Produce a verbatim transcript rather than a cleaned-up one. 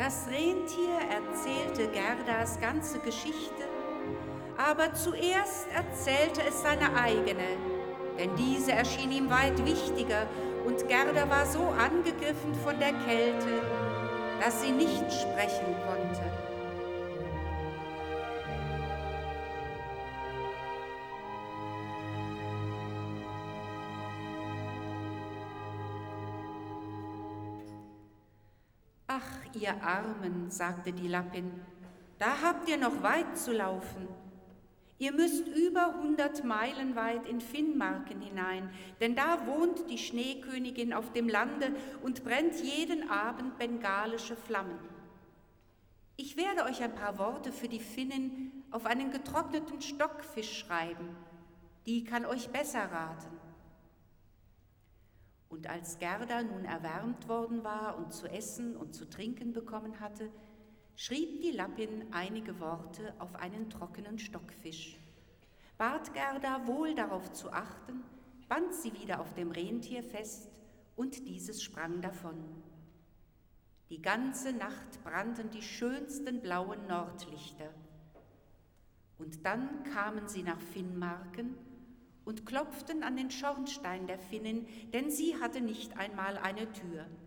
Das Rentier erzählte Gerdas ganze Geschichte, aber zuerst erzählte es seine eigene, denn diese erschien ihm weit wichtiger, und Gerda war so angegriffen von der Kälte, dass sie nicht sprechen konnte. »Ach, ihr Armen«, sagte die Lappin, »da habt ihr noch weit zu laufen. Ihr müsst über hundert Meilen weit in Finnmarken hinein, denn da wohnt die Schneekönigin auf dem Lande und brennt jeden Abend bengalische Flammen. Ich werde euch ein paar Worte für die Finnen auf einen getrockneten Stockfisch schreiben. Die kann euch besser raten.« Und als Gerda nun erwärmt worden war und zu essen und zu trinken bekommen hatte, schrieb die Lappin einige Worte auf einen trockenen Stockfisch, bat Gerda wohl darauf zu achten, band sie wieder auf dem Rentier fest, und dieses sprang davon. Die ganze Nacht brannten die schönsten blauen Nordlichter. Und dann kamen sie nach Finnmarken und klopften an den Schornstein der Finnin, denn sie hatte nicht einmal eine Tür.